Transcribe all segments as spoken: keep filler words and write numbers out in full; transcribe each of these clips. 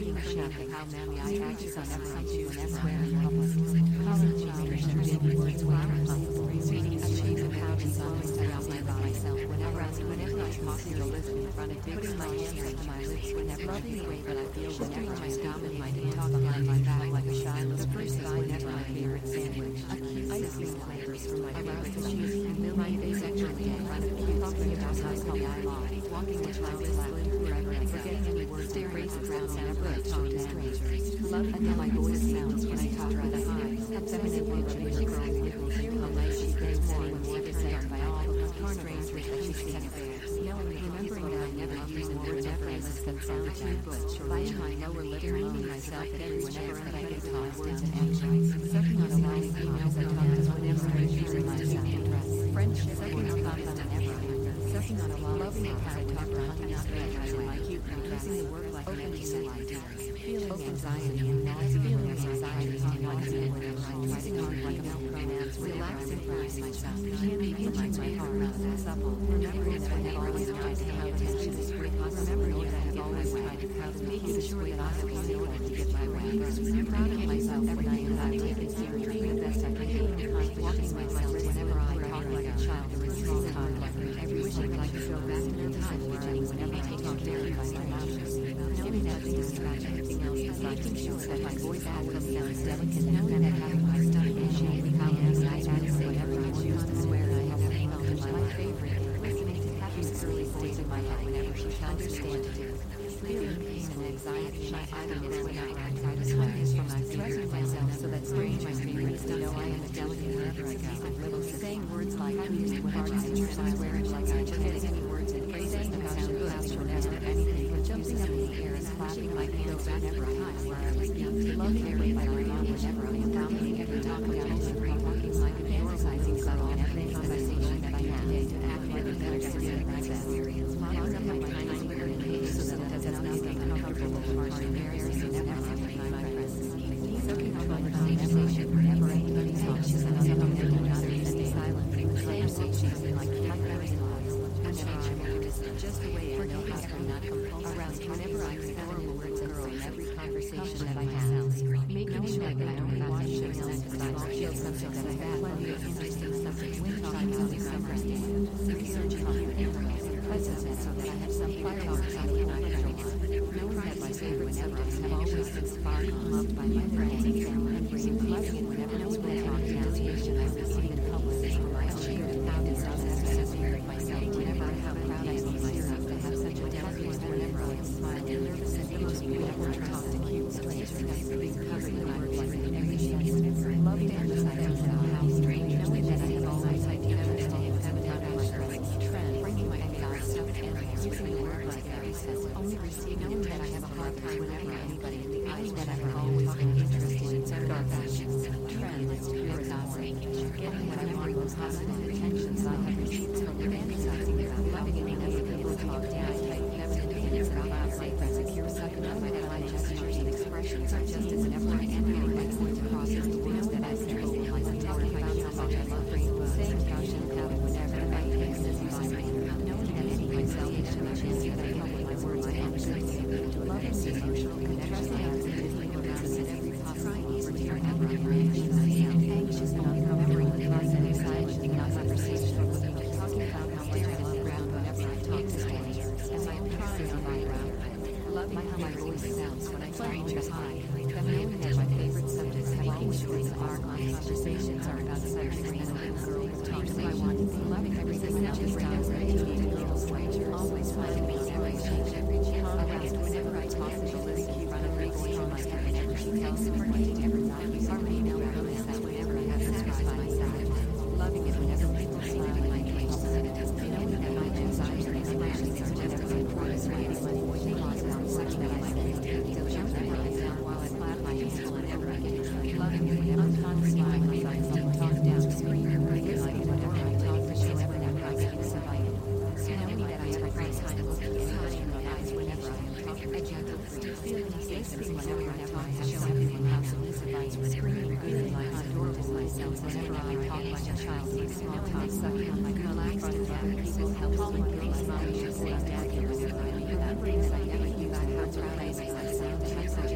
Taking shopping, how many I practice on every choose where in public. College children daily words were impossible. Reading a chain of how to songs around my myself whenever I whenever I talk to a list in front of putting my hands up to my lips whenever loving the way that I feel whenever I dominate my hands talk behind my back like a shy little person whenever my favorite sandwich. Ice cream flavors for my favorite cheese. My face actually in front of you talking about how I call I lie. Walking with my wrist forever and forgetting any words and phrases around whenever I talk to strangers. Love how my voice sounds when I talk rather high. A feminine pitch in your girl giggles. Hearing how nice she thinks anyone will ever say by all of the strangers that she sees there. Knowing, remembering that I never use the word never as it can sound too butch or biting my lower lip, training myself at every whenever I can talk words and actions. Sucking on a line of emails I talk to whenever I use myself. Friendship, sucking on thoughts whenever I sucking on a lot of things I talk to honey not strangers in my cute using the word like an empty ideas. Feeling anxiety and nausea, feeling anxiety and nausea whenever I'm using on like a milk pronouns, relaxing first myself. Candy feel like my heart is supple. Remembering that I always try to pay attention to sweet remembering that I have always tried to proud making sure that I have been able to get my way. I'm proud of myself when I am not taken seriously the best I can do. Walking myself whenever I talk like a child or a small toddler. Every wish I'd like to go back in a time where I was never taken care of by strangers. Knowing that this is anything else is making sure that my voice always sounds delicate, knowing that having my stomach and shaving how many I try to say whatever I choose to swear I have felt in my favorite. Listening to Happy's girly voice in my head whenever she tells me what to do. Feeling pain and anxiety in my eyelids whenever I try to swear from my stressing myself so that strangers know I am a delicate wherever I go. Little saying words like please whenever I choose to swear it like I just hitting any words and phrases that sound good or never anything but jumping up in the air and clapping my hands whenever I hide where I was young. Loving every by my mom whenever I am dominating every talk about history, walking like a fantasizing subtle and every conversation that I have to act like a better student of my experience. Mopping up my tiny weird page so that it does not become uncomfortable or embarrassing whenever I am my friends. Soaking up my conversation whenever anybody talks and I'm not going to stay silent. Conversations like like very lies. Whenever I just the way I know how to not compulsive around whenever I explore words and girl in every conversation that I have. Making sure that I don't watch shows and emphasize feel something that I have plenty of interesting subjects when talking about the conversation. Researching on your influence presence so that I have some fire talks I cannot control. Knowing that my favorite subjects have always been sparked and loved by my friends and family and bringing pleasure and whenever I was with talking affiliation I receive in public for my cheer and proud and self-satisfied myself whenever I how proud I see myself to have such a delicate whenever I am smiling nervous and the most beautiful talk to cute strangers being covered in my like an every chance love and emphasizing how strange knowing that I have always had to never stay in heaven out of my earth trend bringing my guys stuff and using the word like Harry says only receive knowing that I have a hard time whenever anybody in the eyes that I have always been interested in dark fashions trend is pure gossip getting what I want most positive intentions I have received from your emphasizing about loving it whenever people talk down type feminine opinions about outside secure sucking up my eye gestures and expressions are just as whenever I am feeling my point across the words that I say like I'm talking about how much I love free saying gosh and how whenever I take this by me knowing that any myself is a chance that I help with my words and actions loving the emotional connection I have to Disney around in every possible word whenever I'm anxious anxious and uncomfortable with thoughts and anxiety in my conversation talking about how much I love ground whenever I talk to strangers as I am trying on my ground loving how my voice sounds when I talk to high knowing that my favorite subjects have always been our conversations are about subjects and a girl who talks I want loving everything that just sounds like a girl stranger always smiling me every change every change whenever I talk to Lizzie keep on a great voice on my head whenever she tells me working every night we already know romance whenever I have satisfied myself loving it whenever people smile in my face knowing that my anxiety and expressions are just as important as waiting my voice cause out such that I like to jump in myself while I clap my hands whenever I get loving it whenever I'm constantly myself talk down scream like whenever I talk to show whenever I keep surviving knowing that I express kind of looking in my eyes whenever I am talking I gentle feeling safe whenever I talk to show everyone how submissive I am screaming feeling like I'm adorable myself whenever I talk like a child with small talk sucking on my relaxed and happy people help calling girls mommy should say dad here remembering that I never knew that how proud I was myself to myself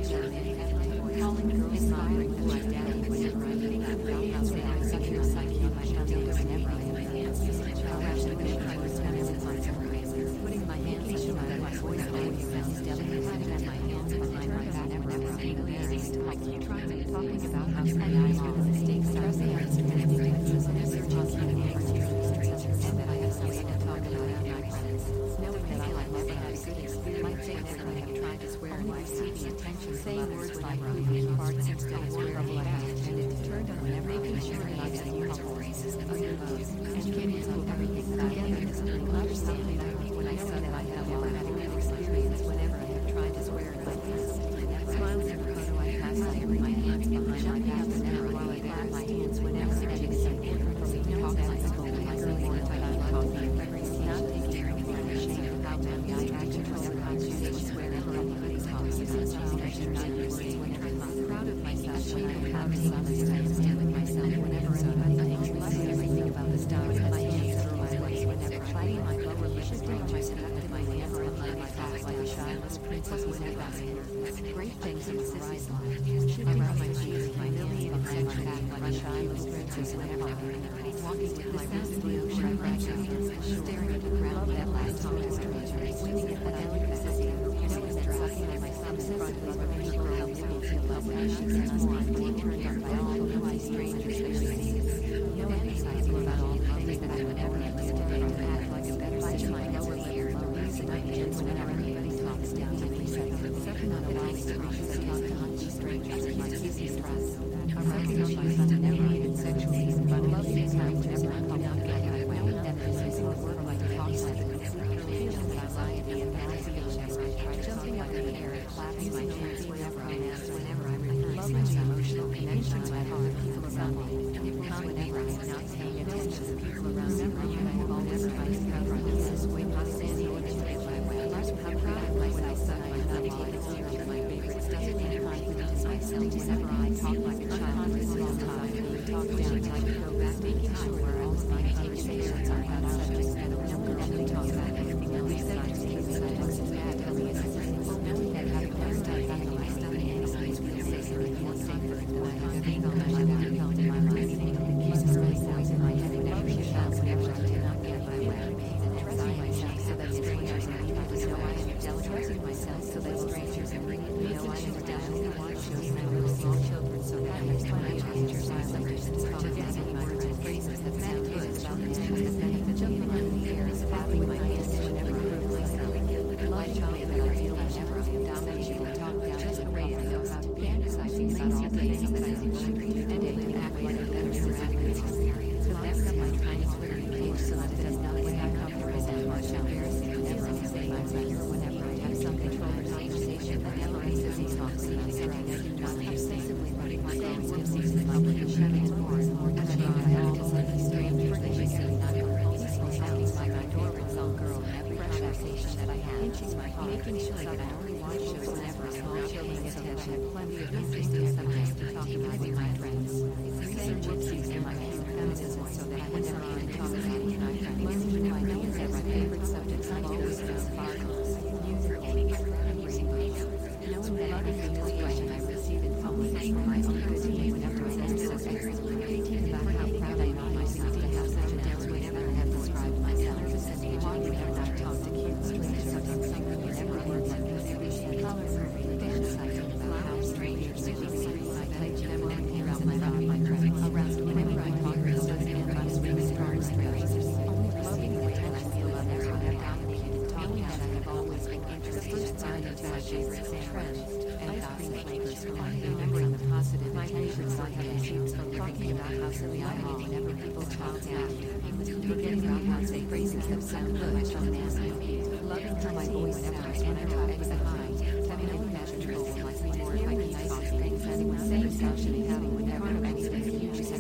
firing to my daddy whenever I think about how sad I'm such a psyche on my tummy whenever I am using trash whenever I was having a fun surprise. Putting my hands so that my voice always sounds delicate, having my hands behind my back whenever I'm embarrassed. I keep trying to talking about how sad I am the mistakes stressing I was connecting differences and searching communicating strangers and that I have something to talk about in my friends. Knowing that I like never have good experience, might say never I have tried to swear and receiving attention, saying words like moving parts and still trouble I have intended to turn on whenever making sure I have you couple races of underbows and getting to everything together is understanding that when I say that I have never had a good experience whenever I have tried to swear in my past. Smiles every photo I pass, I have my hands behind my back whenever while I grab my hands whenever I take some important for me to talk like school in my early morning about coffee and every not taking anything ashamed about me. I actually whenever I choose to swear ever on my coffee and something I should not be saying whenever I'm proud of myself when I have some time to stand with myself whenever anybody thinks less of everything about the style of my hands through my legs whenever I my lower lip is down my step with my hands behind my back like a shyless princess whenever I'm in great things in the horizon. I rub my cheeks with my million behind my back like a shyless princess whenever I'm walking with my wrist in the ocean I grab my hands staring at the ground that last time I stranger swinging it that I look at the sea knowing that sucking at my thumbs in front of other people helps me feel love when she gets more and more turned on by all of my strangers experiences. No fantasizing about all the things that I would ever have lived today to act like a better bite my lower layer the reason I begins whenever anybody talks down to me second on the line talks that talk to hunchy strangers in my easy stress. I'm recognizing myself never even sexually but loving is not whenever I'm come out again I knowing that this isn't the word like a talk like feeling anxiety and agitation jumping up in the air and clapping my hands whenever I ask whenever I refer loving the emotional connections I have with people around me calm whenever I'm not paying attention to people around me I have always tried to cover this is way not standing or to get my way I'm proud of myself that I have not taken care of my favorites doesn't mean confidence myself whenever I talk like a child for a long time talk down I can go back making sure all of my conversations are about subjects that are knowing that we talk about everything else besides cases I wasn't bad telling us knowing that having never done that in my stomach anyways will say something more safer than I have ever felt I have ever felt in my life uses my voice in my head whenever she shouts whenever I do not get my way and dressing myself so that strangers and people just know I am dressing myself so that strangers and people know I am definitely watch shows and little small children so that next time I strangers I like to forgetting words and phrases that sound good about the things that benefit jumping in the air is clapping my hands whenever I prove myself like Johnny that I feel whenever I am dominating and talk down just the way I know how to fantasizing about all the things that I think should be and it can act like a better interactive experience whenever I try to Twitter page so that it does not get that comfortable and much embarrassing whenever I say my pleasure whenever I have some control or conversation whenever I say these talks and I say that I do not obsessively running my own whoopsies in public and shutting it more and more and I have to say these strangers they just say not even peaceful sounds like my door rings on girl and every conversation that I have pinching my heart making sure that I only watch shows whenever small children get attention plenty of interesting subjects to talk about with my friends saying whoopsies in my own feminism so that whenever I talk about it with my friends I know that my favorite subjects have always been sparkles music and reading books knowing that every expression I receive in public is for my own good today whenever I am so thinking about how proud I am myself to have such a depth whenever I have described myself as an age whenever I talk to cute strangers or something whenever I work like this color fantasizing about how strangers do things I play whenever I hear out my mouth my friends around whenever I talk to somebody about swimming strong strangers only loving the way that I feel whenever I have dominated talking that I have always been interested in sign into my favorite trend and ice cream flavors for my remembering the positive my favorite side seems from talking about how silly I am whenever people talk down forgetting about how say phrases that sound good from an ass loving how my voice whenever I enter out with a high having no imaginable like me more if I can talk things anyone saying something having whenever anything huge is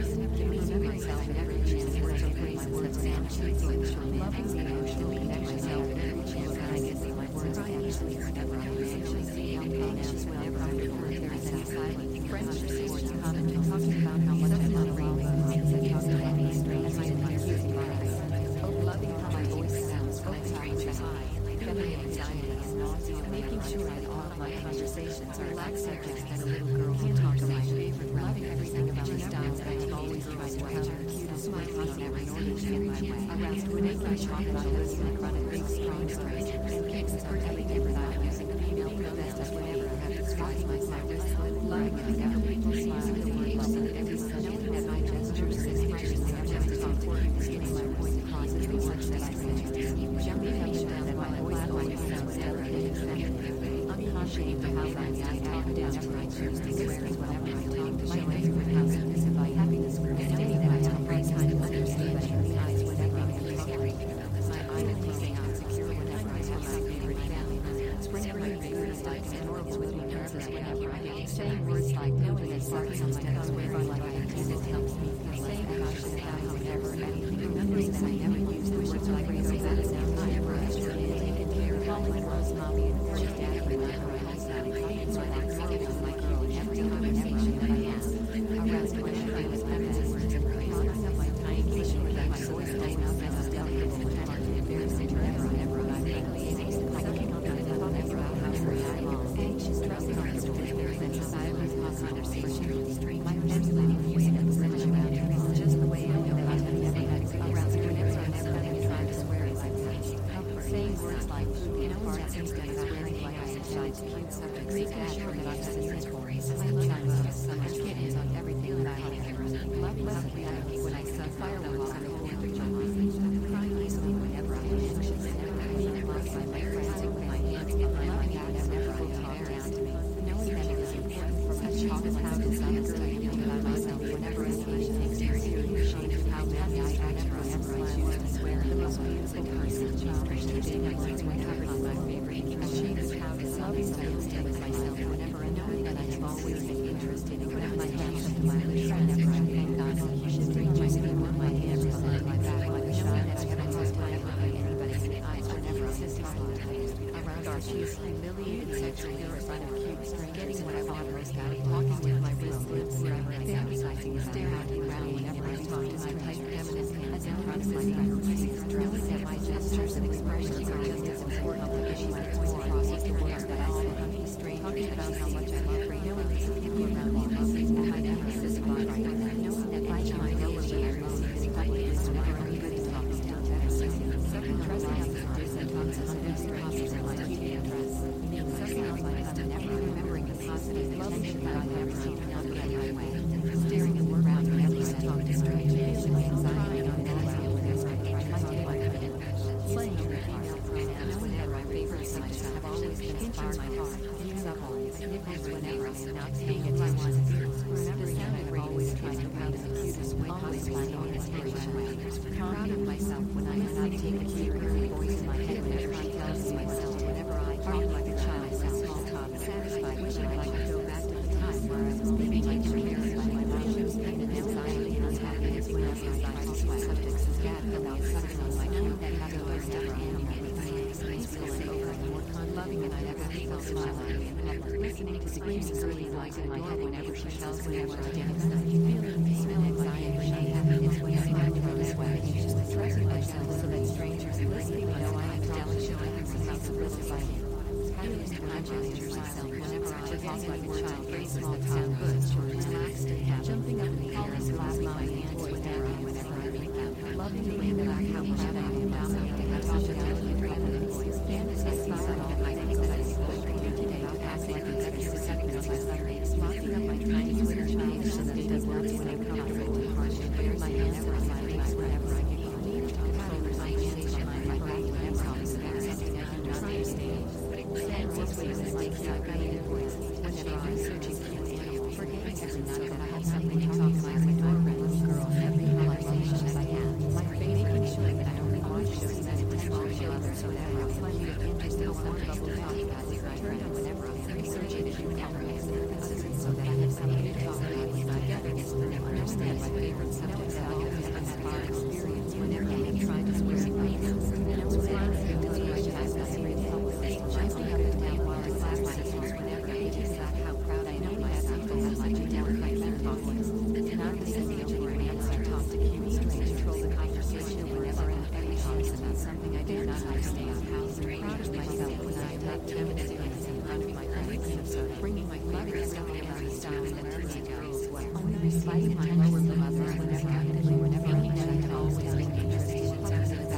giving myself every chance to work my words and choose loving the emotional connection myself every chance that I can say my words actually whenever I actually see how pronouns whenever I refer there is any silent French support comment talking about how much I love rainbow and talk to any strange in my music box oh loving how my voice sounds when I talk to high feminine anxiety and nausea making sure that all of my conversations are like subjects that a little girl can talk about I talk about this in front of big, strong strangers. Kicks for every different I'm using female pronouns whenever I have described myself as loving and never people smile at the words and every knowing that my gestures and expressions are just as important as getting my point across as much that I say. Jumping up and down that my voice always sounds delicate and feminine. Unconscious of how I talk down to my choose to swear is whenever I talk to show everyone how submissive I happiness for and any that I tell right time to understand that her eyes whenever I am scary. My eyes are closing out secure whenever I have my favorite family. Spreading my fingers like an oracle with me nervous whenever I am saying words like knowing that sarcasm instead of swearing like I intend it helps me feel saying that I should have whenever anything. Remembering that I never use the words like raising that is now time for us to be taken care of. Calling Rose mommy and first daddy whenever I have Sally. It's my next gift to my girl in every conversation that I have. Aroused whenever I was feminine words and praise. Honoring up my tiny kitchen that my voice stays out as a delicate and hard and embarrassing whenever whenever I make the ace. Sucking on the head whenever I have her eye long. Anxious trusting on his whispers and silence cause conversation. My personality is in the sensuality. Just the way I know that I have never had aroused whenever I never had tried to swear as I touch. Saying words like you know farts instead of swearing like I am shy to cute subjects. Making sure that I have the stories. I love I love so much kittens on everything that I have. Love lovely I hate when I set fireworks on the fourth of July. Crying easily whenever I am anxious. Being lost by my friends with my hands behind my back whenever I talk down to me. Knowing that it is important for such talk of how designed I feel about myself whenever occasion takes seriously ashamed of how badly I act whenever I choose to swear. The most beautiful person, childish teaching my words when covered on my favorite. Ashamed of how disloving I am still with myself whenever I knowing that I have always been interested in putting my hands up to my lips whenever I thank God for shifting my skin on my hands behind my back like a shy that I have a hard time looking anybody in the eyes whenever I sit around our she is humiliated sexually in front of cute string getting what I want roast out talking with my wrist lips wherever I'm fantasizing staring around whenever I talk to my tight feminine hands in front of my face knowing that my gestures and expressions are just as important as she puts more across the words that I say hunky straight talking about how much I love her knowing that some people around me love me that I never insist upon right knowing that my child knows that I receive is public is whenever anybody talks down to us second trusting of the first and talks on the strangers and my cute address sucking on my thumb never remembering the positive attention that I have received not getting my way staring at work around whenever I talk to strangers and my anxiety on that I feel whenever I try to take my hand playing with female pronouns whenever my favorite subjects have always been inspired my heart use up all nipples whenever I am not paying attention remembering that I've always tried to pound in the cutest way always finding inspiration proud of myself when I am not taking a cute voice in my head whenever I tell myself whenever I talk like a child with a small talk satisfied wishing I could go back to the time where I was living like embarrassed by my emotions pain and anxiety and unhappiness whenever I try to sweat subjects as bad without sucking on my knowing that having learned never ending with my peaceful and over and more fun loving and I never felt smiling whenever listening to screams early lies in my head whenever she tells me whenever I dance feeling pain and anxiety and happiness whenever I go to sweat just stressing myself so that strangers listening know I am jealous showing them how submissive I am using my gestures myself whenever I talk like a child very small sound good relaxed and happy jumping up in the air and clapping my hands whenever I whenever I meet them loving the way that I how proud I am now that I have such a delicate feminine voice fantasy about all my things that I spoke thinking about passing like an extra second of my lyrics mocking up my tiny Twitter child so that it does not seem uncomfortable and harsh and bear my hands over my face whenever I give you a need to hold my hands behind my back whenever I was there something I do not understand Sans these ways and mistakes I've got in voice whenever I'm searching for an animal forgetting every night that I have something to talk to my adorable little girl every conversation that I have my face making sure that I only watch shows that impress others so that I have plenty of interest in some trouble talk about with my friend whenever I'm researching a new camera so that I have something to talk about and I get it and understand my favorite subjects that I have had a far experience whenever I am trying to swear in my hands and it's fun until I pass that every day jumping up and down while I slap my hands whenever I think about how proud I know myself and how much I never like them talking. Not the same where whenever I talk to cute strangers, control the conversation whenever anybody talks about something I do not understand. How proud of myself when I take feminine things in front of my friends, bringing my loving self every style and energy goes well. Only reciting my lower lip others whenever I whenever I can always make interesting subjects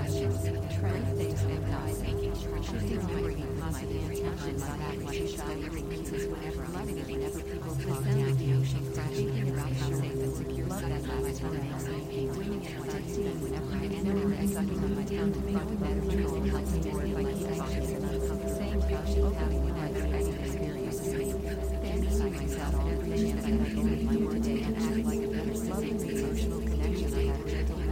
Trade things and guys making sure she's remembering positive intentions on that what she's studying pieces whenever loving it whenever people talk down the ocean crashing about how safe and secure that last time I was making winning and succeeding whenever I enter and sucking on my town to make a better true like sport by keeping saying how she's having whenever any experiences me. Thanking myself and appreciating that I own my word today and act like a better loving the emotional connection I have with the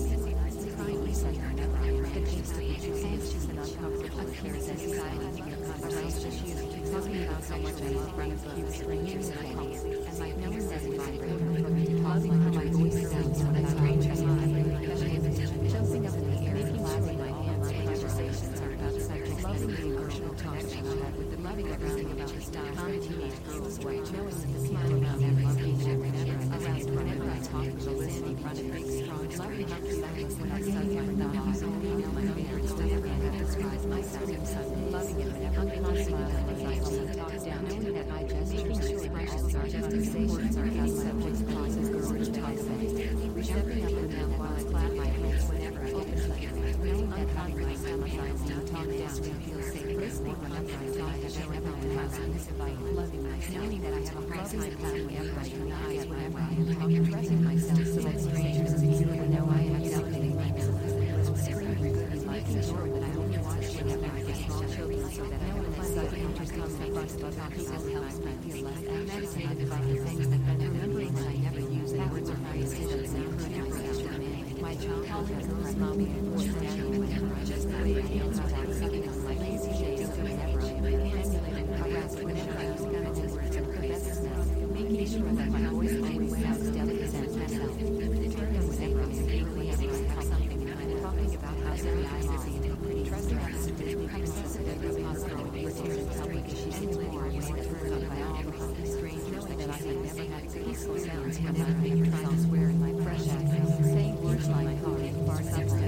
kindly said whenever I am the gist of it is anxious and uncomfortable cares and anxiety aroused just you talking about how much I love running cute strangers and I hope and like no one says if I bring her from me loving how my voice sounds when I strange as I jumping up in the air making sure my hands conversations are about subjects loving the emotional connection I have with the loving everything about this common teenage girl's way knowing that the smile about them loving them whenever aroused whenever I talk to listen in front of big strong loving how silence when I suck my thoughts only know my favorite stuff and I describe myself in suddenly loving it whenever I smile and as I see talk down knowing that my gestures and expressions are just as stations are as subjects causes the word talk stepping up and down while I clap my hands whenever I open my mouth knowing that having my stomach eyes down talk down to feel safe listening whenever I talk to show everyone how satisfied I am loving myself knowing that I have a loving my path whenever I turn eyes whenever I am talking dressing myself so that strangers feel and know I am accepting myself screaming good and making sure that I only watch whenever I get small children so that no one is sucking interest in the bus but talking that helps me feel less and meditated about the things that and remembering that I never use the words or phrases that sound good and reaction my child calling girls mommy and boys daddy whenever I just the way I hands are singing on my lazy days so whenever I am emulated harassed whenever I use feminine words and possessiveness making sure that my voice always sounds delicate and myself turning whenever I am angry as I have something in mind talking about how silly I am and pretty trusting us to become obsessive every possible way to tell me that she's in more ways that hurt up by all the healthy strange knowing that I have never had peaceful sounds whenever I hear trying to swear in my fresh accent saying words like oh, far